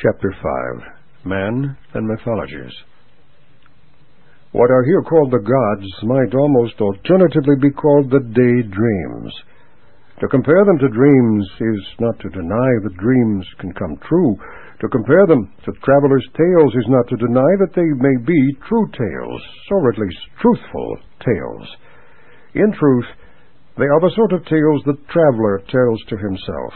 Chapter 5. Man and Mythologies. What are here called the gods might almost alternatively be called the daydreams. To compare them to dreams is not to deny that dreams can come true. To compare them to travelers' tales is not to deny that they may be true tales, or at least truthful tales. In truth, they are the sort of tales the traveler tells to himself.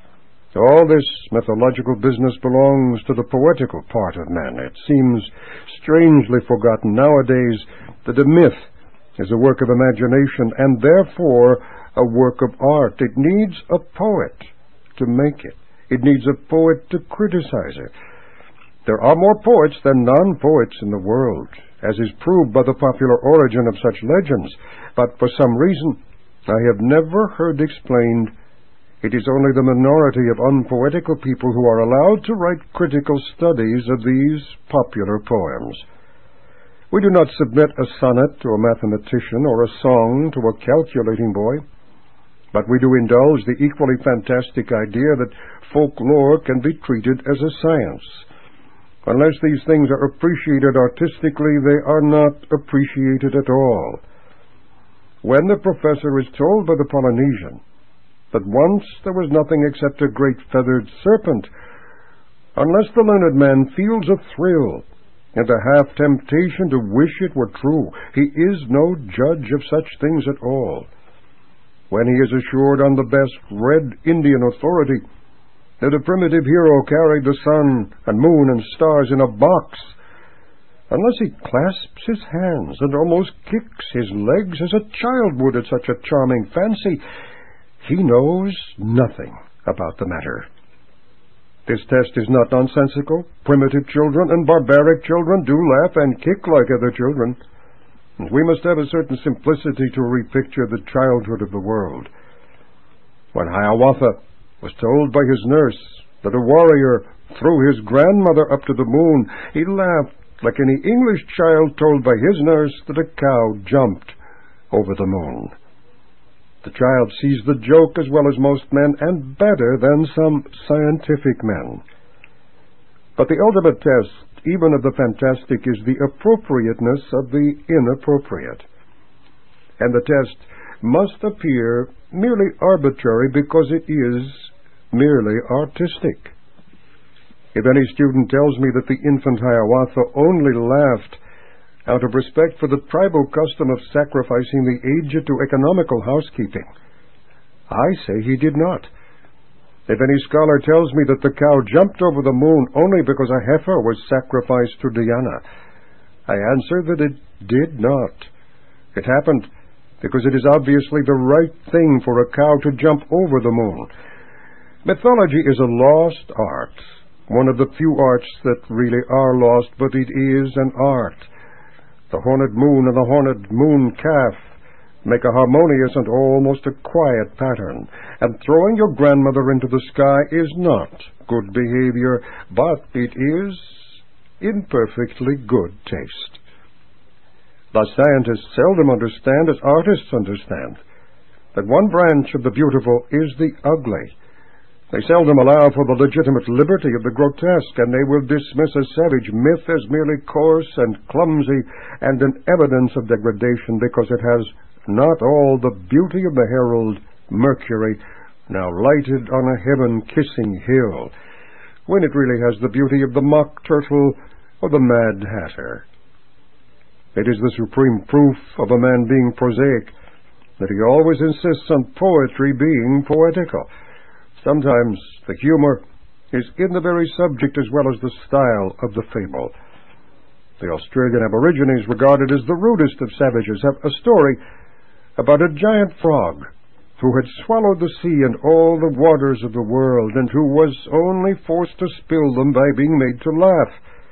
All this mythological business belongs to the poetical part of man. It seems strangely forgotten nowadays that a myth is a work of imagination and therefore a work of art. It needs a poet to make it. It needs a poet to criticize it. There are more poets than non-poets in the world, as is proved by the popular origin of such legends, but for some reason I have never heard explained. It is only the minority of unpoetical people who are allowed to write critical studies of these popular poems. We do not submit a sonnet to a mathematician or a song to a calculating boy, but we do indulge the equally fantastic idea that folklore can be treated as a science. Unless these things are appreciated artistically, they are not appreciated at all. When the professor is told by the Polynesian that once there was nothing except a great feathered serpent, unless the learned man feels a thrill and a half-temptation to wish it were true, he is no judge of such things at all. When he is assured on the best Red Indian authority that a primitive hero carried the sun and moon and stars in a box, unless he clasps his hands and almost kicks his legs as a child would at such a charming fancy, he knows nothing about the matter. This test is not nonsensical. Primitive children and barbaric children do laugh and kick like other children. And we must have a certain simplicity to repicture the childhood of the world. When Hiawatha was told by his nurse that a warrior threw his grandmother up to the moon, he laughed like any English child told by his nurse that a cow jumped over the moon. The child sees the joke as well as most men, and better than some scientific men. But the ultimate test, even of the fantastic, is the appropriateness of the inappropriate. And the test must appear merely arbitrary because it is merely artistic. If any student tells me that the infant Hiawatha only laughed out of respect for the tribal custom of sacrificing the aged to economical housekeeping, I say he did not. If any scholar tells me that the cow jumped over the moon only because a heifer was sacrificed to Diana, I answer that it did not. It happened because it is obviously the right thing for a cow to jump over the moon. Mythology is a lost art, one of the few arts that really are lost, but it is an art. The horned moon and the horned moon calf make a harmonious and almost a quiet pattern, and throwing your grandmother into the sky is not good behavior, but it is imperfectly good taste. Thus scientists seldom understand, as artists understand, that one branch of the beautiful is the ugly. They seldom allow for the legitimate liberty of the grotesque, and they will dismiss a savage myth as merely coarse and clumsy and an evidence of degradation because it has not all the beauty of the herald Mercury, now lighted on a heaven-kissing hill, when it really has the beauty of the mock turtle or the mad hatter. It is the supreme proof of a man being prosaic that he always insists on poetry being poetical. Sometimes the humor is in the very subject as well as the style of the fable. The Australian Aborigines, regarded as the rudest of savages, have a story about a giant frog who had swallowed the sea and all the waters of the world, and who was only forced to spill them by being made to laugh.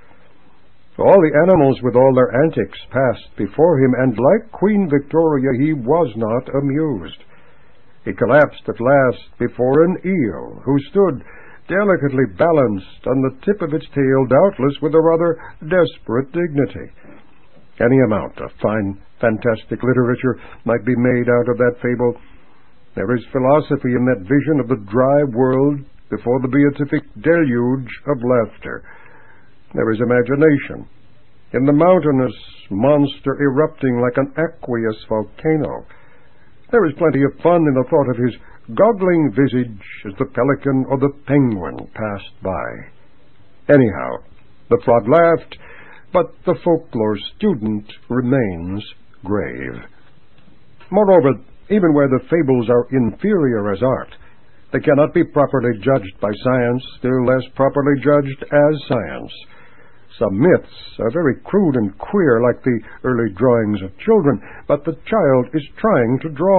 All the animals with all their antics passed before him, and like Queen Victoria, he was not amused. He collapsed at last before an eel, who stood delicately balanced on the tip of its tail, doubtless with a rather desperate dignity. Any amount of fine, fantastic literature might be made out of that fable. There is philosophy in that vision of the dry world before the beatific deluge of laughter. There is imagination in the mountainous monster erupting like an aqueous volcano. There is plenty of fun in the thought of his goggling visage as the pelican or the penguin passed by. Anyhow, the frog laughed, but the folklore student remains grave. Moreover, even where the fables are inferior as art, they cannot be properly judged by science, still less properly judged as science. Some myths are very crude and queer, like the early drawings of children, but the child is trying to draw.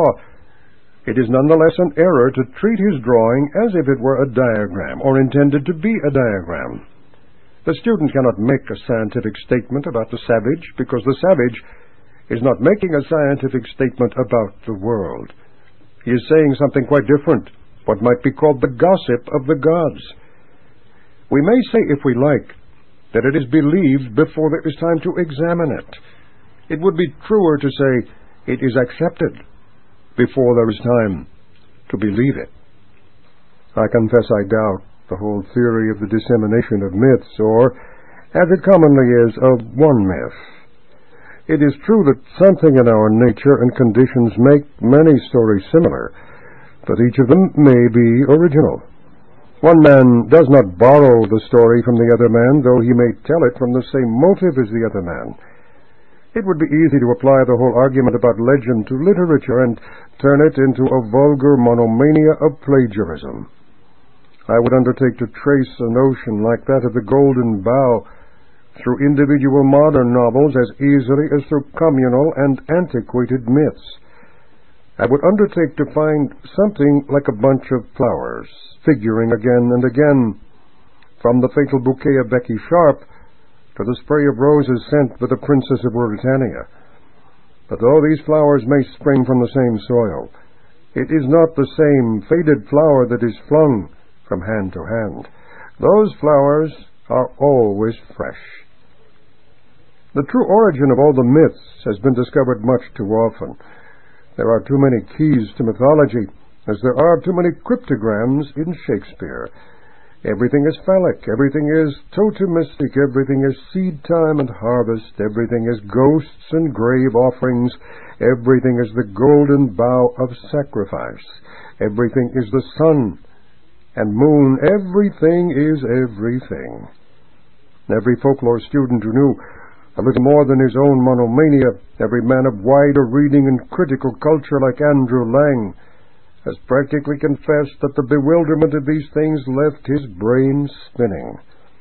It is nonetheless an error to treat his drawing as if it were a diagram, or intended to be a diagram. The student cannot make a scientific statement about the savage, because the savage is not making a scientific statement about the world. He is saying something quite different, what might be called the gossip of the gods. We may say, if we like, that it is believed before there is time to examine it. It would be truer to say it is accepted before there is time to believe it. I confess I doubt the whole theory of the dissemination of myths, or, as it commonly is, of one myth. It is true that something in our nature and conditions make many stories similar, but each of them may be original. One man does not borrow the story from the other man, though he may tell it from the same motive as the other man. It would be easy to apply the whole argument about legend to literature and turn it into a vulgar monomania of plagiarism. I would undertake to trace a notion like that of the Golden Bough through individual modern novels as easily as through communal and antiquated myths. I would undertake to find something like a bunch of flowers, figuring again and again, from the fatal bouquet of Becky Sharp to the spray of roses sent by the Princess of Ruritania. But though these flowers may spring from the same soil, it is not the same faded flower that is flung from hand to hand. Those flowers are always fresh. The true origin of all the myths has been discovered much too often. There are too many keys to mythology, as there are too many cryptograms in Shakespeare. Everything is phallic, everything is totemistic, everything is seed time and harvest, everything is ghosts and grave offerings, everything is the golden bough of sacrifice, everything is the sun and moon, everything is everything. Every folklore student who knew a little more than his own monomania, every man of wider reading and critical culture like Andrew Lang, has practically confessed that the bewilderment of these things left his brain spinning.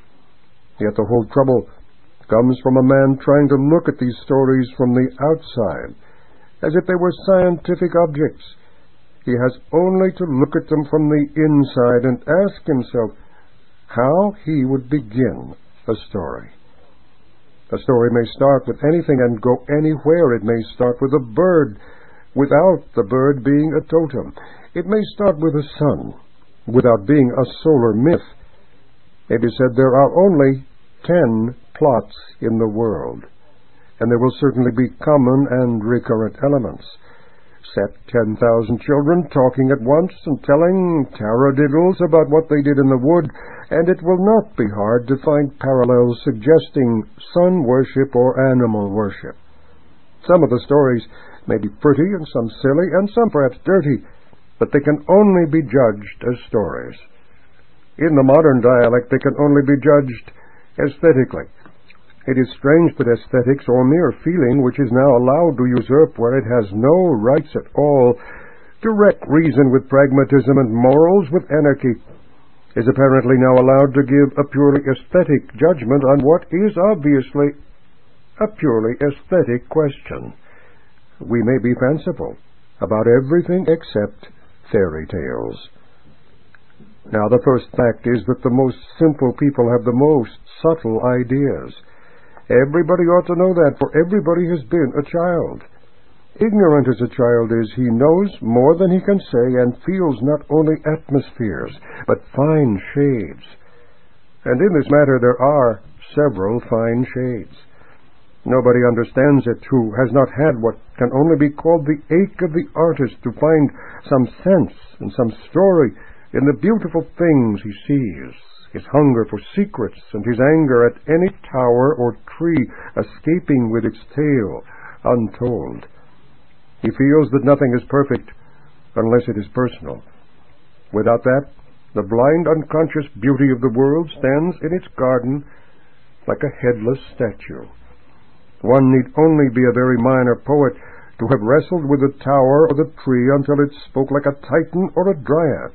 Yet the whole trouble comes from a man trying to look at these stories from the outside, as if they were scientific objects. He has only to look at them from the inside and ask himself how he would begin a story. A story may start with anything and go anywhere. It may start with a bird, without the bird being a totem. It may start with a sun, without being a solar myth. It is said there are only 10 plots in the world, and there will certainly be common and recurrent elements. Set 10,000 children talking at once and telling taradiddles about what they did in the wood, and it will not be hard to find parallels suggesting sun worship or animal worship. Some of the stories may be pretty and some silly and some perhaps dirty, but they can only be judged as stories. In the modern dialect, they can only be judged aesthetically. It is strange that aesthetics, or mere feeling, which is now allowed to usurp where it has no rights at all, to wreck reason with pragmatism and morals with anarchy, is apparently now allowed to give a purely aesthetic judgment on what is obviously a purely aesthetic question. We may be fanciful about everything except fairy tales. Now, the first fact is that the most simple people have the most subtle ideas. Everybody ought to know that, for everybody has been a child. Ignorant as a child is, he knows more than he can say and feels not only atmospheres, but fine shades. And in this matter there are several fine shades. Nobody understands it who has not had what can only be called the ache of the artist to find some sense and some story in the beautiful things he sees, his hunger for secrets, and his anger at any tower or tree escaping with its tail untold. He feels that nothing is perfect unless it is personal. Without that, the blind, unconscious beauty of the world stands in its garden like a headless statue. One need only be a very minor poet to have wrestled with the tower or the tree until it spoke like a titan or a dryad.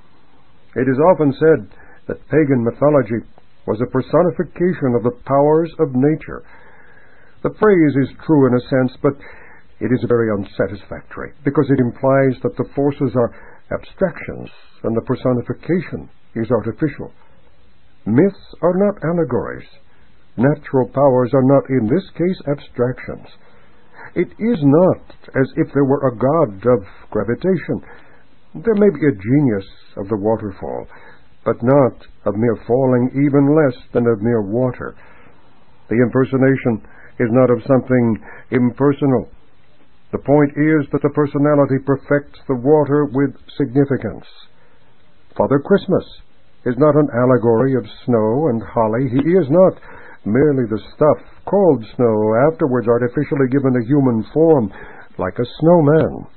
It is often said that pagan mythology was a personification of the powers of nature. The phrase is true in a sense, but it is very unsatisfactory, because it implies that the forces are abstractions and the personification is artificial. Myths are not allegories. Natural powers are not, in this case, abstractions. It is not as if there were a god of gravitation. There may be a genius of the waterfall, but not of mere falling, even less than of mere water. The impersonation is not of something impersonal. The point is that the personality perfects the water with significance. Father Christmas is not an allegory of snow and holly. He is not merely the stuff called snow, afterwards artificially given a human form, like a snowman.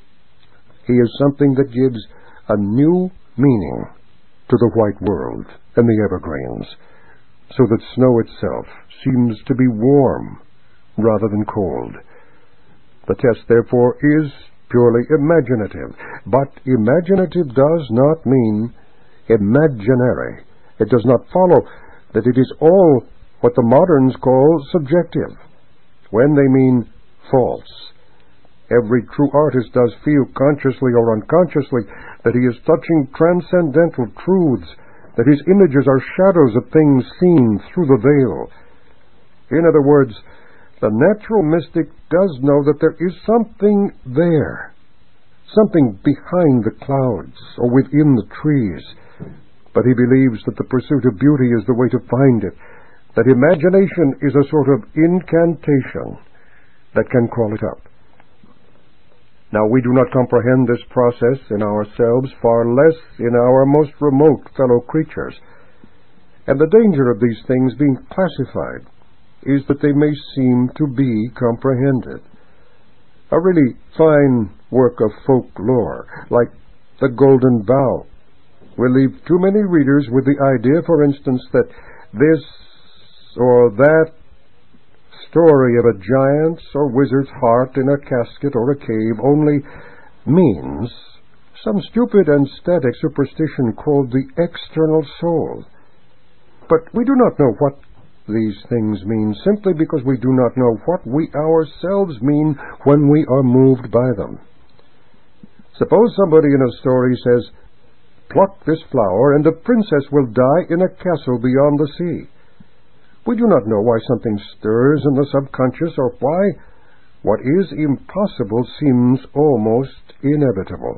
He is something that gives a new meaning to the white world and the evergreens, so that snow itself seems to be warm rather than cold. The test, therefore, is purely imaginative, but imaginative does not mean imaginary. It does not follow that it is all what the moderns call subjective, when they mean false. Every true artist does feel, consciously or unconsciously, that he is touching transcendental truths, that his images are shadows of things seen through the veil. In other words, the natural mystic does know that there is something there, something behind the clouds or within the trees, but he believes that the pursuit of beauty is the way to find it, that imagination is a sort of incantation that can call it up. Now, we do not comprehend this process in ourselves, far less in our most remote fellow creatures. And the danger of these things being classified is that they may seem to be comprehended. A really fine work of folklore, like The Golden Bough, will leave too many readers with the idea, for instance, that this or that story of a giant's or wizard's heart in a casket or a cave only means some stupid and static superstition called the external soul. But we do not know what these things mean, simply because we do not know what we ourselves mean when we are moved by them. Suppose somebody in a story says, "Pluck this flower and a princess will die in a castle beyond the sea." We do not know why something stirs in the subconscious, or why what is impossible seems almost inevitable.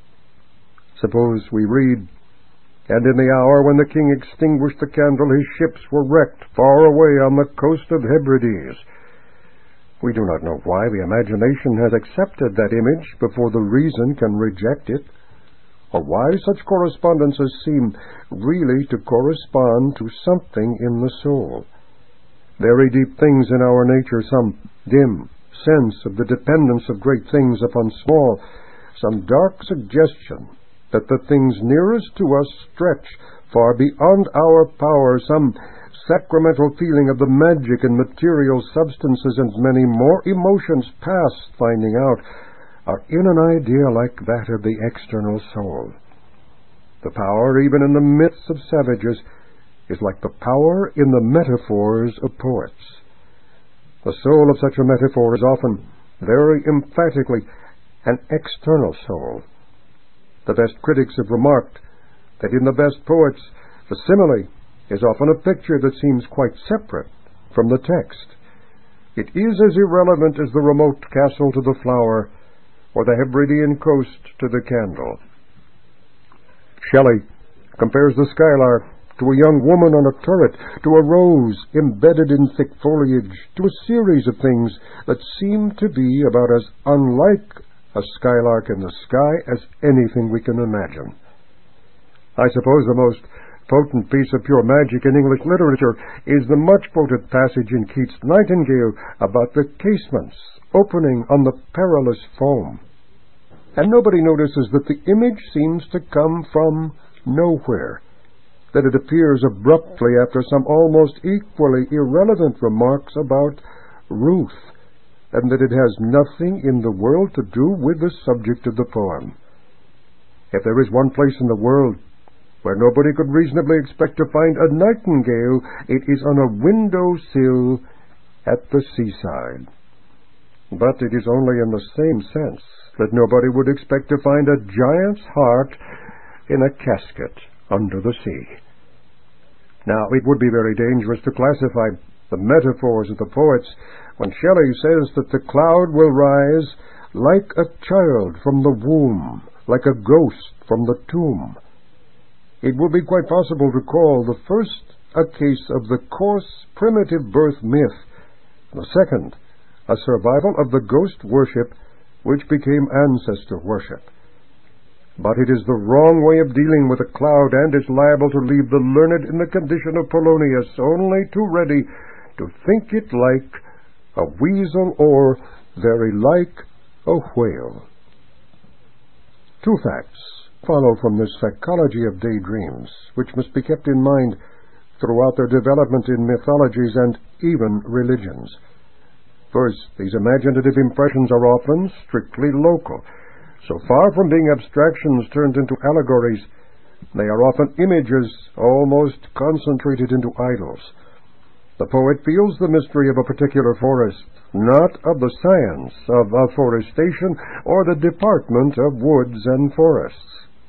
Suppose we read, "And in the hour when the king extinguished the candle, his ships were wrecked far away on the coast of Hebrides." We do not know why the imagination has accepted that image before the reason can reject it, or why such correspondences seem really to correspond to something in the soul. Very deep things in our nature, some dim sense of the dependence of great things upon small, some dark suggestion that the things nearest to us stretch far beyond our power, some sacramental feeling of the magic in material substances, and many more emotions past finding out, are in an idea like that of the external soul. The power, even in the myths of savages, is like the power in the metaphors of poets. The soul of such a metaphor is often, very emphatically, an external soul. The best critics have remarked that in the best poets, the simile is often a picture that seems quite separate from the text. It is as irrelevant as the remote castle to the flower, or the Hebridean coast to the candle. Shelley compares the skylark to a young woman on a turret, to a rose embedded in thick foliage, to a series of things that seem to be about as unlike a skylark in the sky as anything we can imagine. I suppose the most potent piece of pure magic in English literature is the much-quoted passage in Keats' Nightingale about the casements opening on the perilous foam. And nobody notices that the image seems to come from nowhere, that it appears abruptly after some almost equally irrelevant remarks about Ruth, and that it has nothing in the world to do with the subject of the poem. If there is one place in the world where nobody could reasonably expect to find a nightingale, it is on a window-sill at the seaside. But it is only in the same sense that nobody would expect to find a giant's heart in a casket under the sea. Now, it would be very dangerous to classify the metaphors of the poets when Shelley says that the cloud will rise like a child from the womb, like a ghost from the tomb. It would be quite possible to call the first a case of the coarse, primitive birth myth, and the second a survival of the ghost worship which became ancestor worship. But it is the wrong way of dealing with a cloud, and is liable to leave the learned in the condition of Polonius, only too ready to think it like a weasel or very like a whale. Two facts follow from this psychology of daydreams, which must be kept in mind throughout their development in mythologies and even religions. First, these imaginative impressions are often strictly local. So far from being abstractions turned into allegories, they are often images almost concentrated into idols. The poet feels the mystery of a particular forest, not of the science of afforestation or the department of woods and forests.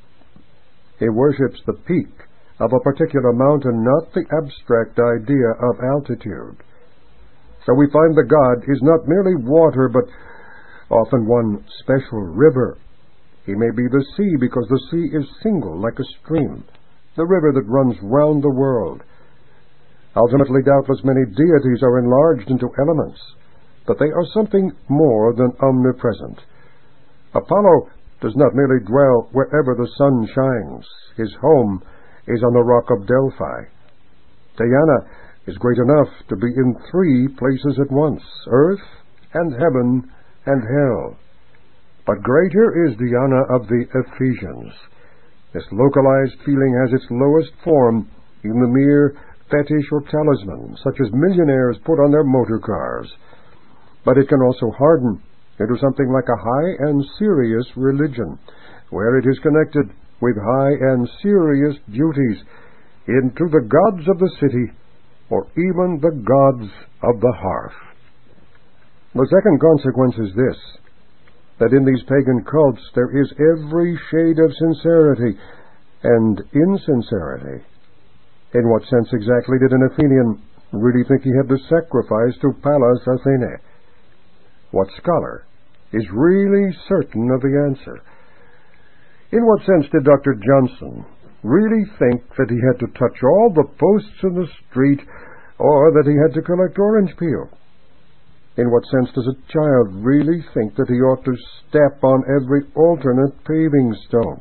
He worships the peak of a particular mountain, not the abstract idea of altitude. So we find the god is not merely water, but often one special river. He may be the sea, because the sea is single, like a stream, the river that runs round the world. Ultimately, doubtless, many deities are enlarged into elements, but they are something more than omnipresent. Apollo does not merely dwell wherever the sun shines. His home is on the rock of Delphi. Diana is great enough to be in three places at once, earth and heaven and hell. But greater is Diana of the Ephesians. This localized feeling has its lowest form in the mere fetish or talisman, such as millionaires put on their motor cars. But it can also harden into something like a high and serious religion, where it is connected with high and serious duties, into the gods of the city, or even the gods of the hearth. The second consequence is this, that in these pagan cults there is every shade of sincerity and insincerity. In what sense exactly did an Athenian really think he had to sacrifice to Pallas Athene? What scholar is really certain of the answer? In what sense did Dr. Johnson really think that he had to touch all the posts in the street, or that he had to collect orange peel? In what sense does a child really think that he ought to step on every alternate paving stone?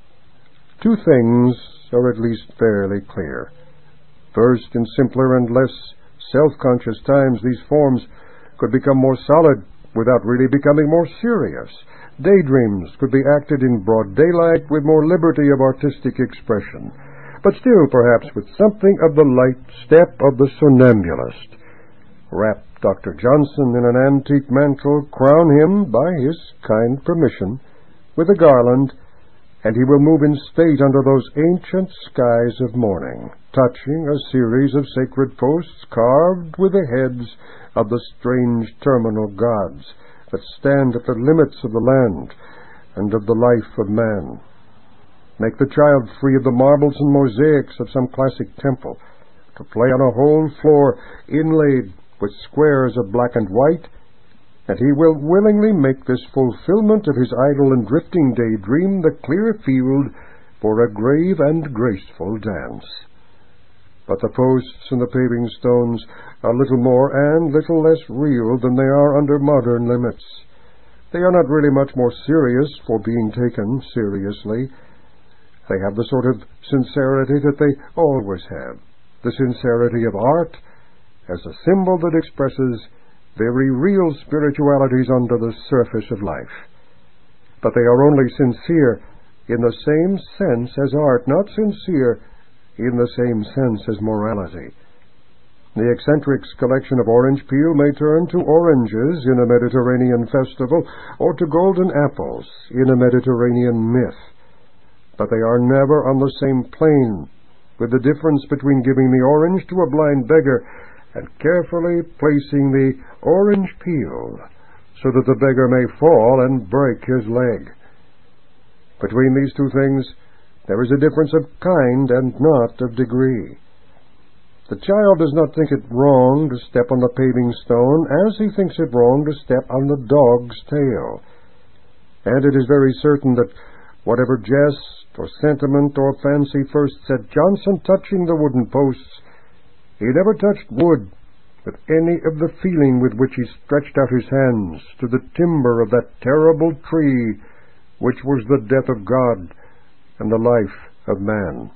Two things are at least fairly clear. First, in simpler and less self-conscious times, these forms could become more solid without really becoming more serious. Daydreams could be acted in broad daylight with more liberty of artistic expression, but still perhaps with something of the light step of the somnambulist. Wrap Dr. Johnson in an antique mantle, crown him, by his kind permission, with a garland, and he will move in state under those ancient skies of morning, touching a series of sacred posts carved with the heads of the strange terminal gods that stand at the limits of the land and of the life of man. Make the child free of the marbles and mosaics of some classic temple, to play on a whole floor inlaid with squares of black and white, and he will willingly make this fulfillment of his idle and drifting daydream the clear field for a grave and graceful dance. But the posts and the paving stones are little more and little less real than they are under modern limits. They are not really much more serious for being taken seriously. They have the sort of sincerity that they always have, the sincerity of art as a symbol that expresses very real spiritualities under the surface of life. But they are only sincere in the same sense as art, not sincere in the same sense as morality. The eccentric's collection of orange peel may turn to oranges in a Mediterranean festival, or to golden apples in a Mediterranean myth. But they are never on the same plane, with the difference between giving the orange to a blind beggar and carefully placing the orange peel so that the beggar may fall and break his leg. Between these two things, there is a difference of kind and not of degree. The child does not think it wrong to step on the paving stone as he thinks it wrong to step on the dog's tail. And it is very certain that whatever jest or sentiment or fancy first set Johnson touching the wooden posts, he never touched wood with any of the feeling with which he stretched out his hands to the timber of that terrible tree which was the death of God and the life of man.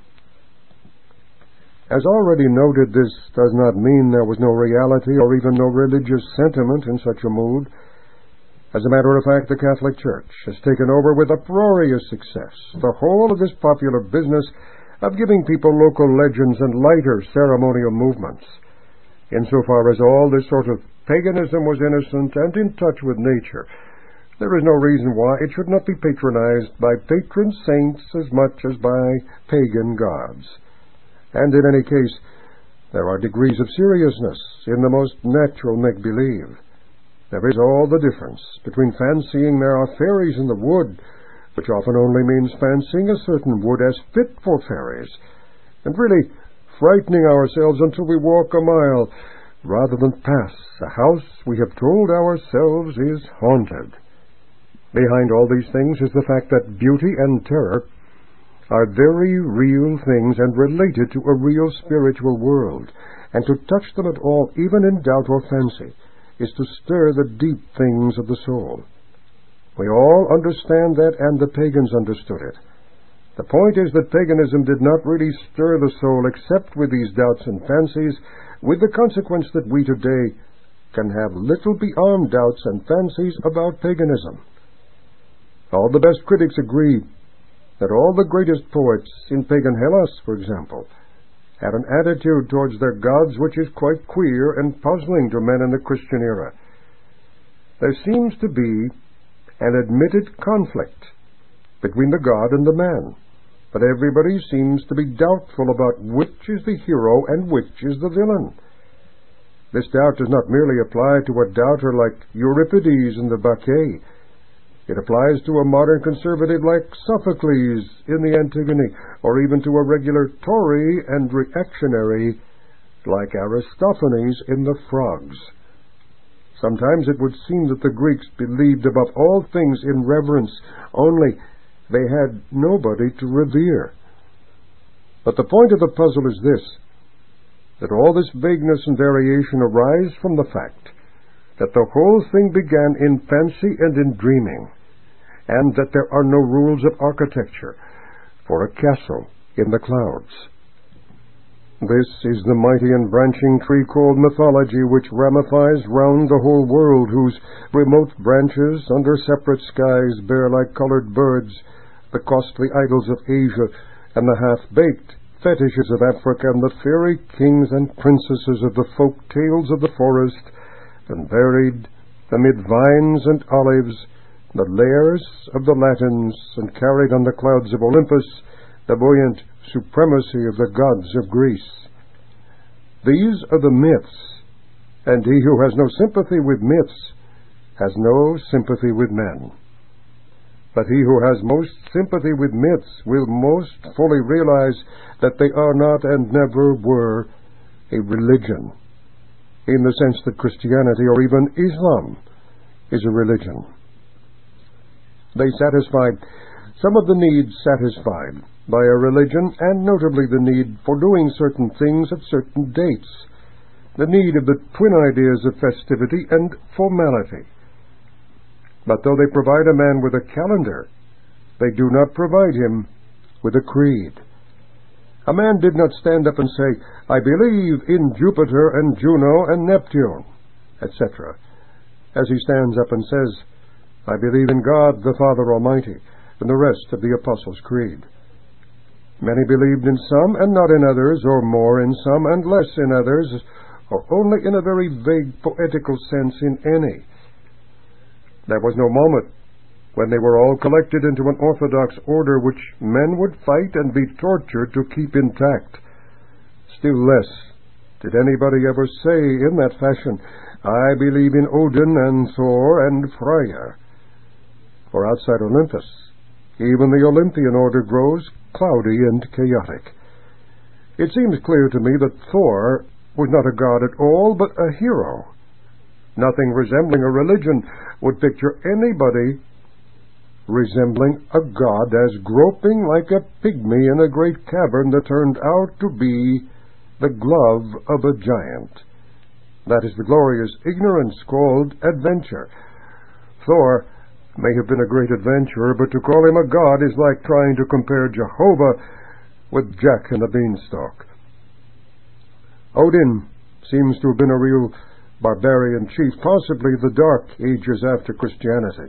As already noted, this does not mean there was no reality or even no religious sentiment in such a mood. As a matter of fact, the Catholic Church has taken over with uproarious success the whole of this popular business of giving people local legends and lighter ceremonial movements. Insofar as all this sort of paganism was innocent and in touch with nature, there is no reason why it should not be patronized by patron saints as much as by pagan gods. And in any case, there are degrees of seriousness in the most natural make-believe. There is all the difference between fancying there are fairies in the wood, which often only means fancying a certain wood as fit for fairies, and really frightening ourselves until we walk a mile, rather than pass a house we have told ourselves is haunted. Behind all these things is the fact that beauty and terror are very real things and related to a real spiritual world, and to touch them at all, even in doubt or fancy, is to stir the deep things of the soul. We all understand that, and the pagans understood it. The point is that paganism did not really stir the soul except with these doubts and fancies, with the consequence that we today can have little beyond doubts and fancies about paganism. All the best critics agree that all the greatest poets in pagan Hellas, for example, had an attitude towards their gods which is quite queer and puzzling to men in the Christian era. There seems to be an admitted conflict between the god and the man, but everybody seems to be doubtful about which is the hero and which is the villain. This doubt does not merely apply to a doubter like Euripides in the Bacchae. It applies to a modern conservative like Sophocles in the Antigone, or even to a regular Tory and reactionary like Aristophanes in the Frogs. Sometimes it would seem that the Greeks believed above all things in reverence, only they had nobody to revere. But the point of the puzzle is this, that all this vagueness and variation arise from the fact that the whole thing began in fancy and in dreaming, and that there are no rules of architecture for a castle in the clouds. This is the mighty and branching tree called mythology, which ramifies round the whole world, whose remote branches under separate skies bear like colored birds the costly idols of Asia, and the half-baked fetishes of Africa, and the fairy kings and princesses of the folk tales of the forest, and buried amid vines and olives, the lairs of the Latins, and carried on the clouds of Olympus the buoyant supremacy of the gods of Greece. These are the myths, and he who has no sympathy with myths has no sympathy with men. But he who has most sympathy with myths will most fully realize that they are not and never were a religion, in the sense that Christianity or even Islam is a religion. They satisfied some of the needs satisfied by a religion, and notably the need for doing certain things at certain dates, the need of the twin ideas of festivity and formality. But though they provide a man with a calendar, they do not provide him with a creed. A man did not stand up and say, "I believe in Jupiter and Juno and Neptune," etc., as he stands up and says, "I believe in God the Father Almighty," and the rest of the Apostles' Creed. Many believed in some and not in others, or more in some and less in others, or only in a very vague poetical sense in any. There was no moment when they were all collected into an orthodox order which men would fight and be tortured to keep intact. Still less did anybody ever say in that fashion, "I believe in Odin and Thor and Freya." For outside Olympus, even the Olympian order grows cloudy and chaotic. It seems clear to me that Thor was not a god at all, but a hero. Nothing resembling a religion would picture anybody resembling a god as groping like a pygmy in a great cavern that turned out to be the glove of a giant. That is the glorious ignorance called adventure. Thor may have been a great adventurer, but to call him a god is like trying to compare Jehovah with Jack and the Beanstalk. Odin seems to have been a real barbarian chief, possibly the Dark Ages after Christianity.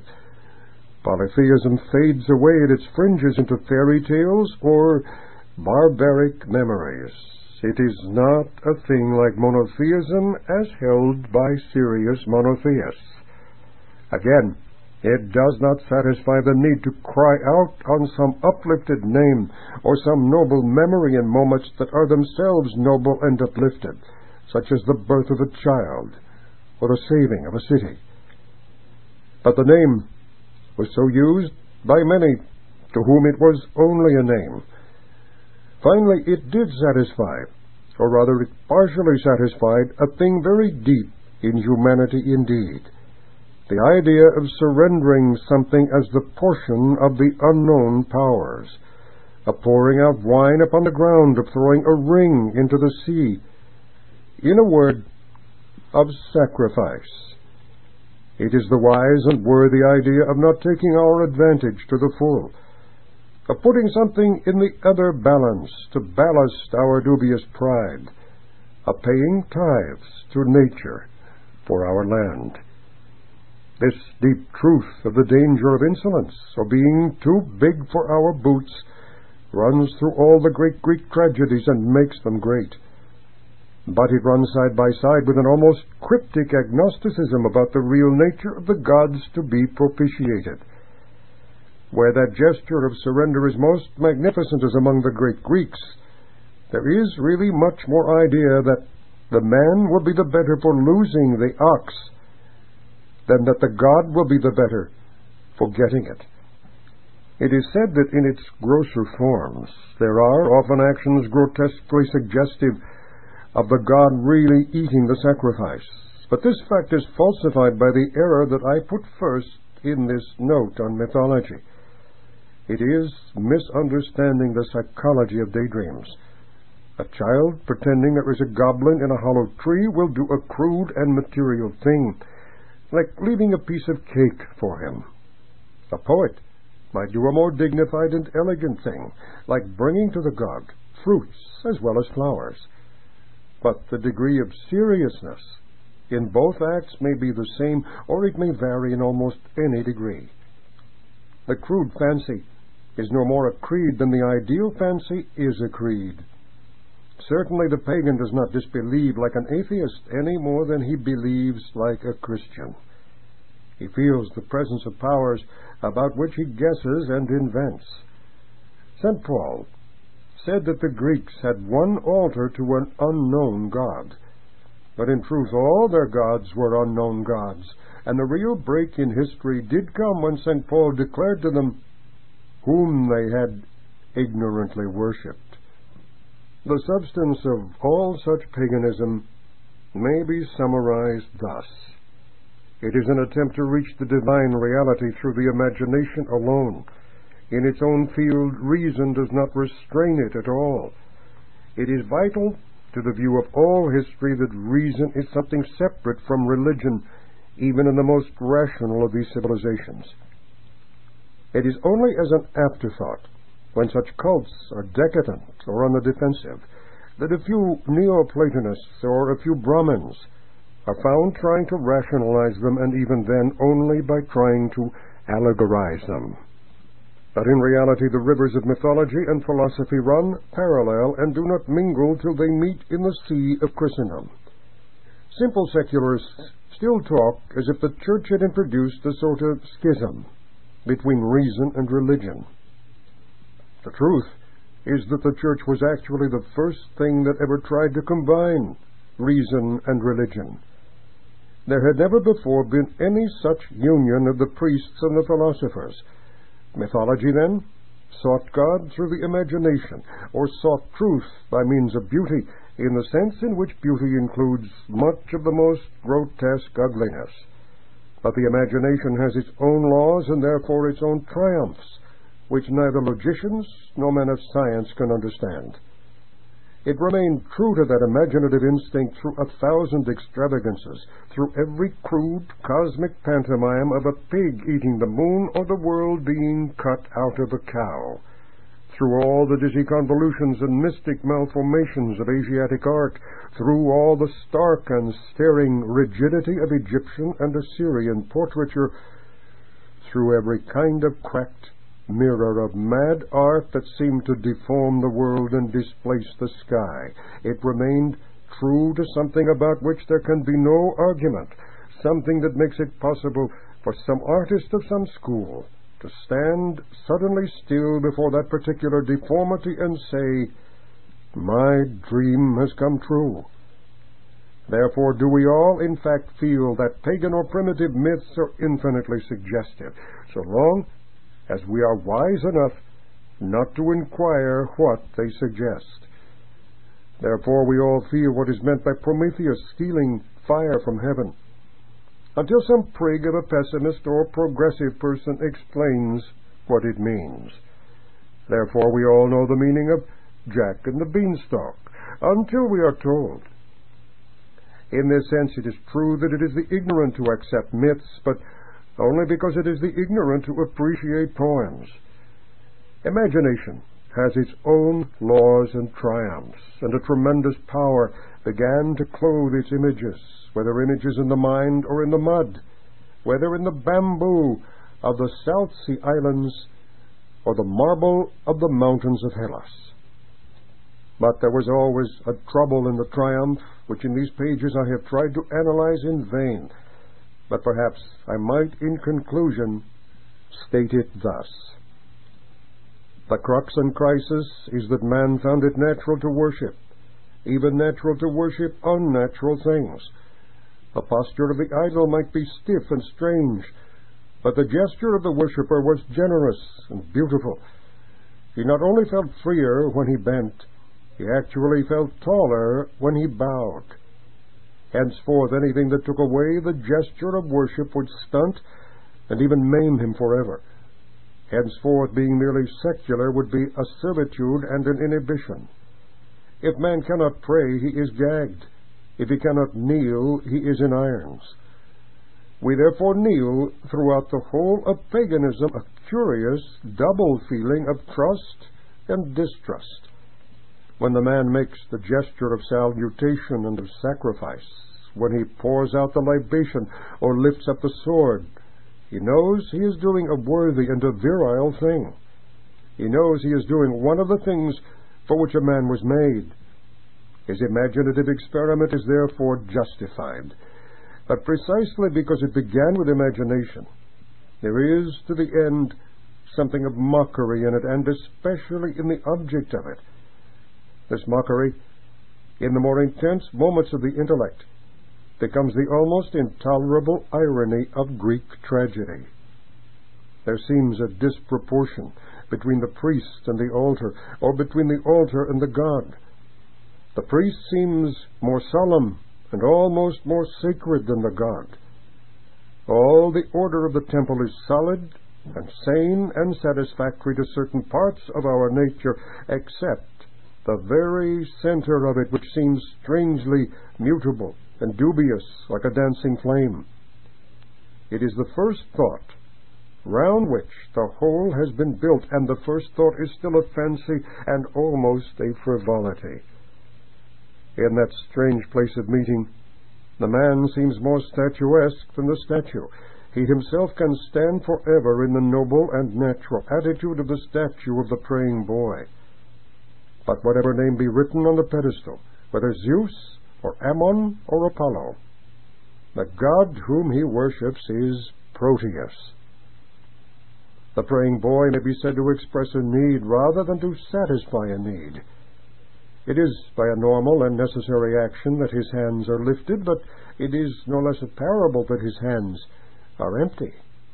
Polytheism fades away at its fringes into fairy tales or barbaric memories. It is not a thing like monotheism as held by serious monotheists. Again, it does not satisfy the need to cry out on some uplifted name or some noble memory in moments that are themselves noble and uplifted, such as the birth of a child or the saving of a city. But the name was so used by many to whom it was only a name. Finally, it did satisfy, or rather it partially satisfied, a thing very deep in humanity indeed. The idea of surrendering something as the portion of the unknown powers, of pouring out wine upon the ground, of throwing a ring into the sea. In a word, of sacrifice. It is the wise and worthy idea of not taking our advantage to the full, of putting something in the other balance to ballast our dubious pride, of paying tithes to nature for our land. This deep truth of the danger of insolence, or being too big for our boots, runs through all the great Greek tragedies and makes them great. But it runs side by side with an almost cryptic agnosticism about the real nature of the gods to be propitiated. Where that gesture of surrender is most magnificent as among the great Greeks, there is really much more idea that the man will be the better for losing the ox than that the god will be the better for getting it. It is said that in its grosser forms there are often actions grotesquely suggestive of the god really eating the sacrifice. But this fact is falsified by the error that I put first in this note on mythology. It is misunderstanding the psychology of daydreams. A child pretending there is a goblin in a hollow tree will do a crude and material thing, like leaving a piece of cake for him. A poet might do a more dignified and elegant thing, like bringing to the god fruits as well as flowers. But the degree of seriousness in both acts may be the same, or it may vary in almost any degree. The crude fancy is no more a creed than the ideal fancy is a creed. Certainly the pagan does not disbelieve like an atheist any more than he believes like a Christian. He feels the presence of powers about which he guesses and invents. St. Paul said that the Greeks had one altar to an unknown God. But in truth all their gods were unknown gods, and the real break in history did come when St. Paul declared to them whom they had ignorantly worshipped. The substance of all such paganism may be summarized thus. It is an attempt to reach the divine reality through the imagination alone. In its own field, reason does not restrain it at all. It is vital to the view of all history that reason is something separate from religion, even in the most rational of these civilizations. It is only as an afterthought, when such cults are decadent or on the defensive, that a few Neoplatonists or a few Brahmins are found trying to rationalize them, and even then only by trying to allegorize them. But in reality the rivers of mythology and philosophy run parallel and do not mingle till they meet in the sea of Christendom. Simple secularists still talk as if the Church had introduced a sort of schism between reason and religion. The truth is that the Church was actually the first thing that ever tried to combine reason and religion. There had never before been any such union of the priests and the philosophers. Mythology, then, sought God through the imagination, or sought truth by means of beauty, in the sense in which beauty includes much of the most grotesque ugliness. But the imagination has its own laws and therefore its own triumphs, which neither logicians nor men of science can understand. It remained true to that imaginative instinct through 1,000 extravagances, through every crude cosmic pantomime of a pig eating the moon or the world being cut out of a cow, through all the dizzy convolutions and mystic malformations of Asiatic art, through all the stark and staring rigidity of Egyptian and Assyrian portraiture, through every kind of cracked mirror of mad art that seemed to deform the world and displace the sky. It remained true to something about which there can be no argument, something that makes it possible for some artist of some school to stand suddenly still before that particular deformity and say, "My dream has come true." Therefore do we all, in fact, feel that pagan or primitive myths are infinitely suggestive, so long as we are wise enough not to inquire what they suggest. Therefore we all feel what is meant by Prometheus stealing fire from heaven, until some prig of a pessimist or progressive person explains what it means. Therefore we all know the meaning of Jack and the Beanstalk, until we are told. In this sense it is true that it is the ignorant who accept myths, but only because it is the ignorant who appreciate poems. Imagination has its own laws and triumphs, and a tremendous power began to clothe its images, whether images in the mind or in the mud, whether in the bamboo of the South Sea Islands or the marble of the mountains of Hellas. But there was always a trouble in the triumph, which in these pages I have tried to analyze in vain. But perhaps I might, in conclusion, state it thus. The crux and crisis is that man found it natural to worship, even natural to worship unnatural things. The posture of the idol might be stiff and strange, but the gesture of the worshipper was generous and beautiful. He not only felt freer when he bent, he actually felt taller when he bowed. Henceforth, anything that took away the gesture of worship would stunt and even maim him forever. Henceforth, being merely secular would be a servitude and an inhibition. If man cannot pray, he is gagged. If he cannot kneel, he is in irons. We therefore kneel throughout the whole of paganism, a curious double feeling of trust and distrust. When the man makes the gesture of salutation and of sacrifice, when he pours out the libation or lifts up the sword, he knows he is doing a worthy and a virile thing. He knows he is doing one of the things for which a man was made. His imaginative experiment is therefore justified. But precisely because it began with imagination, there is, to the end, something of mockery in it, and especially in the object of it. This mockery, in the more intense moments of the intellect, becomes the almost intolerable irony of Greek tragedy. There seems a disproportion between the priest and the altar, or between the altar and the god. The priest seems more solemn and almost more sacred than the god. All the order of the temple is solid and sane and satisfactory to certain parts of our nature, except the very center of it, which seems strangely mutable and dubious, like a dancing flame. It is the first thought round which the whole has been built, and the first thought is still a fancy and almost a frivolity. In that strange place of meeting, the man seems more statuesque than the statue. He himself can stand forever in the noble and natural attitude of the statue of the praying boy. But whatever name be written on the pedestal, whether Zeus or Ammon or Apollo, the god whom he worships is Proteus. The praying boy may be said to express a need rather than to satisfy a need. It is by a normal and necessary action that his hands are lifted, but it is no less apparent that his hands are empty.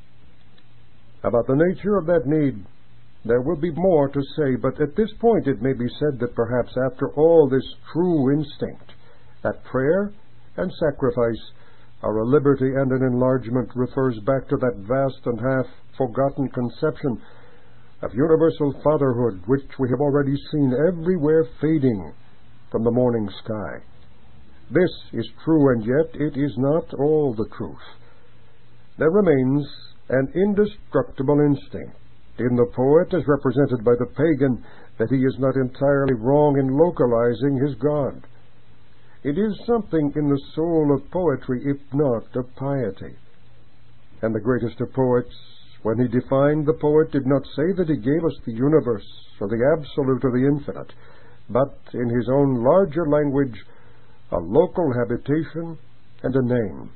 About the nature of that need there will be more to say, but at this point it may be said that perhaps after all this true instinct, that prayer and sacrifice are a liberty and an enlargement, refers back to that vast and half-forgotten conception of universal fatherhood which we have already seen everywhere fading from the morning sky. This is true, and yet it is not all the truth. There remains an indestructible instinct in the poet, as represented by the pagan, that he is not entirely wrong in localizing his God. It is something in the soul of poetry, if not of piety. And the greatest of poets, when he defined the poet, did not say that he gave us the universe or the absolute or the infinite, but in his own larger language, a local habitation and a name.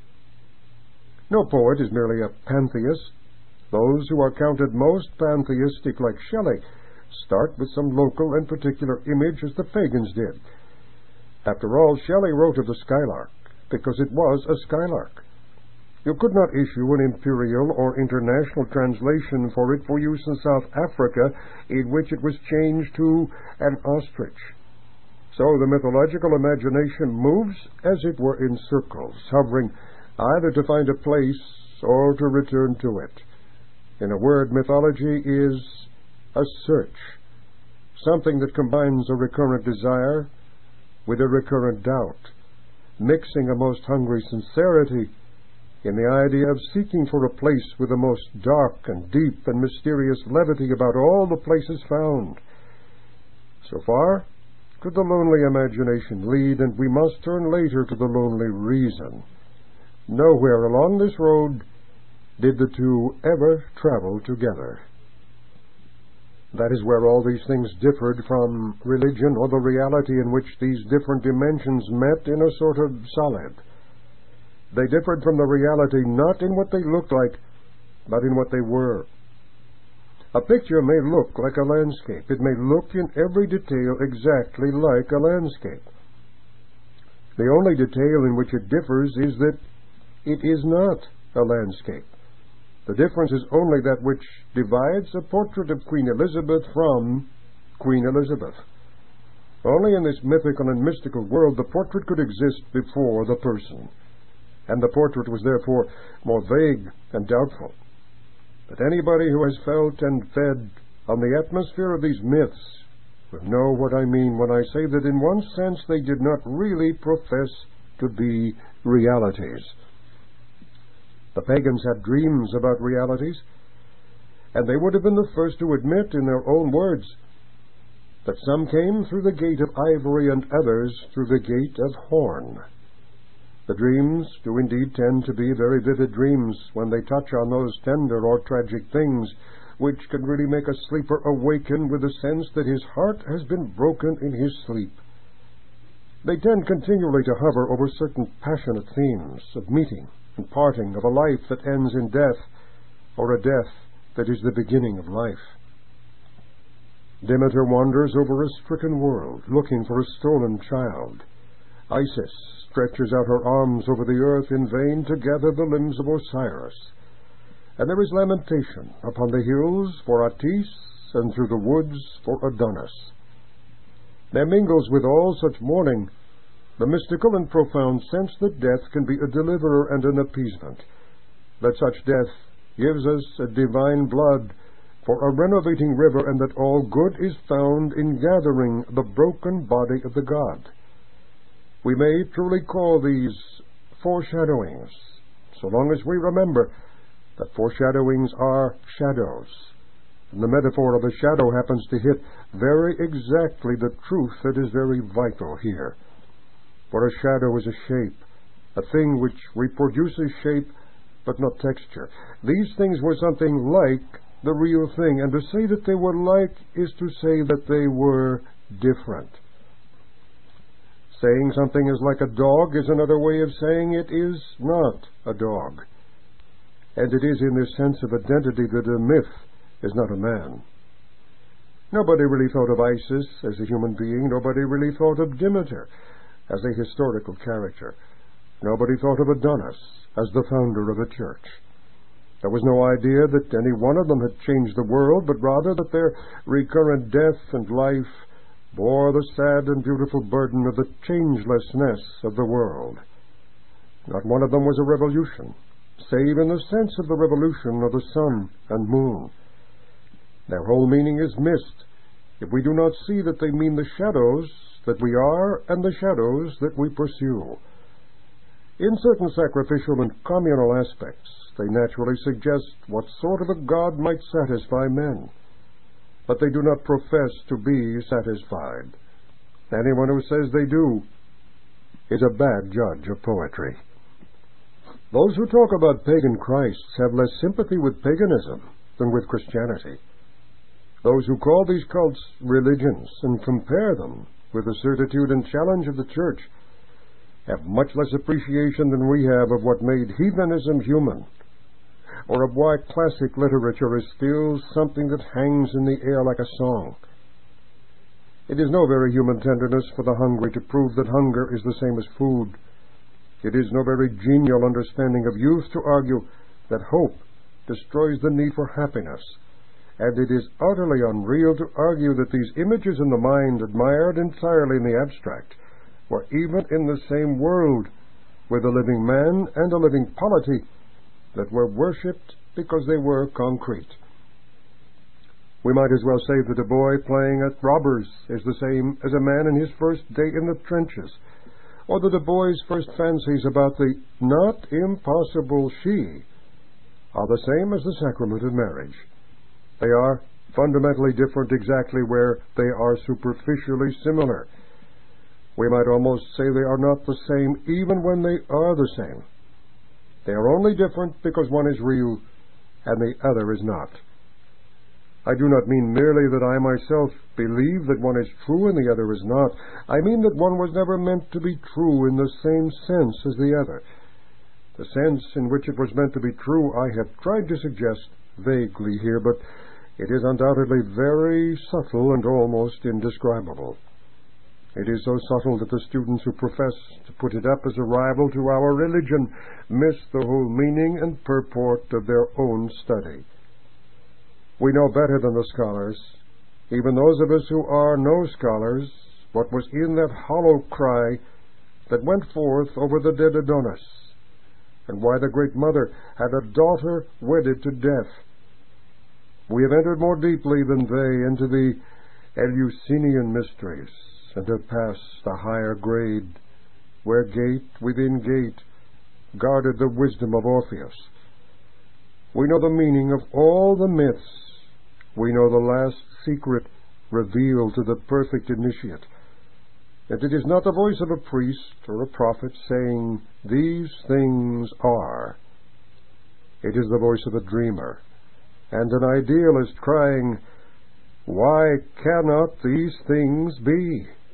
No poet is merely a pantheist. Those who are counted most pantheistic, like Shelley, start with some local and particular image, as the pagans did. After all, Shelley wrote of the skylark because it was a skylark. You could not issue an imperial or international translation for it for use in South Africa, in which it was changed to an ostrich. So the mythological imagination moves, as it were, in circles, hovering either to find a place or to return to it. In a word, mythology is a search, something that combines a recurrent desire with a recurrent doubt, mixing a most hungry sincerity in the idea of seeking for a place with the most dark and deep and mysterious levity about all the places found. So far could the lonely imagination lead, and we must turn later to the lonely reason. Nowhere along this road did the two ever travel together. That is where all these things differed from religion, or the reality in which these different dimensions met in a sort of solid. They differed from the reality not in what they looked like, but in what they were. A picture may look like a landscape. It may look in every detail exactly like a landscape. The only detail in which it differs is that it is not a landscape. The difference is only that which divides a portrait of Queen Elizabeth from Queen Elizabeth. Only in this mythical and mystical world the portrait could exist before the person, and the portrait was therefore more vague and doubtful. But anybody who has felt and fed on the atmosphere of these myths will know what I mean when I say that in one sense they did not really profess to be realities. The pagans had dreams about realities, and they would have been the first to admit in their own words that some came through the gate of ivory and others through the gate of horn. The dreams do indeed tend to be very vivid dreams when they touch on those tender or tragic things which can really make a sleeper awaken with the sense that his heart has been broken in his sleep. They tend continually to hover over certain passionate themes of meeting and parting, of a life that ends in death, or a death that is the beginning of life. Demeter wanders over a stricken world, looking for a stolen child. Isis stretches out her arms over the earth in vain to gather the limbs of Osiris. And there is lamentation upon the hills for Attis, and through the woods for Adonis. There mingles with all such mourning the mystical and profound sense that death can be a deliverer and an appeasement, that such death gives us a divine blood for a renovating river, and that all good is found in gathering the broken body of the God. We may truly call these foreshadowings, so long as we remember that foreshadowings are shadows, and the metaphor of a shadow happens to hit very exactly the truth that is very vital here. For a shadow is a shape, a thing which reproduces shape but not texture. These things were something like the real thing, and to say that they were like is to say that they were different. Saying something is like a dog is another way of saying it is not a dog. And it is in this sense of identity that a myth is not a man. Nobody really thought of Isis as a human being. Nobody really thought of Demeter as a historical character. Nobody thought of Adonis as the founder of a church. There was no idea that any one of them had changed the world, but rather that their recurrent death and life bore the sad and beautiful burden of the changelessness of the world. Not one of them was a revolution, save in the sense of the revolution of the sun and moon. Their whole meaning is missed if we do not see that they mean the shadows that we are and the shadows that we pursue. In certain sacrificial and communal aspects, they naturally suggest what sort of a God might satisfy men, but they do not profess to be satisfied. Anyone who says they do is a bad judge of poetry. Those who talk about pagan Christs have less sympathy with paganism than with Christianity. Those who call these cults religions and compare them with the certitude and challenge of the church have much less appreciation than we have of what made heathenism human, or of why classic literature is still something that hangs in the air like a song. It is no very human tenderness for the hungry to prove that hunger is the same as food. It is no very genial understanding of youth to argue that hope destroys the need for happiness, and it is utterly unreal to argue that these images in the mind, admired entirely in the abstract, were even in the same world with a living man and a living polity that were worshipped because they were concrete. We might as well say that a boy playing at robbers is the same as a man in his first day in the trenches, or that a boy's first fancies about the not impossible she are the same as the sacrament of marriage. They are fundamentally different exactly where they are superficially similar. We might almost say they are not the same even when they are the same. They are only different because one is real and the other is not. I do not mean merely that I myself believe that one is true and the other is not. I mean that one was never meant to be true in the same sense as the other. The sense in which it was meant to be true I have tried to suggest vaguely here, but it is undoubtedly very subtle and almost indescribable. It is so subtle that the students who profess to put it up as a rival to our religion miss the whole meaning and purport of their own study. We know better than the scholars, even those of us who are no scholars, what was in that hollow cry that went forth over the dead Adonis, and why the Great Mother had a daughter wedded to death. We have entered more deeply than they into the Eleusinian mysteries, and have passed a higher grade, where gate within gate guarded the wisdom of Orpheus. We know the meaning of all the myths. We know the last secret revealed to the perfect initiate. And it is not the voice of a priest or a prophet saying, "These things are." It is the voice of a dreamer and an idealist crying, "Why cannot these things be?"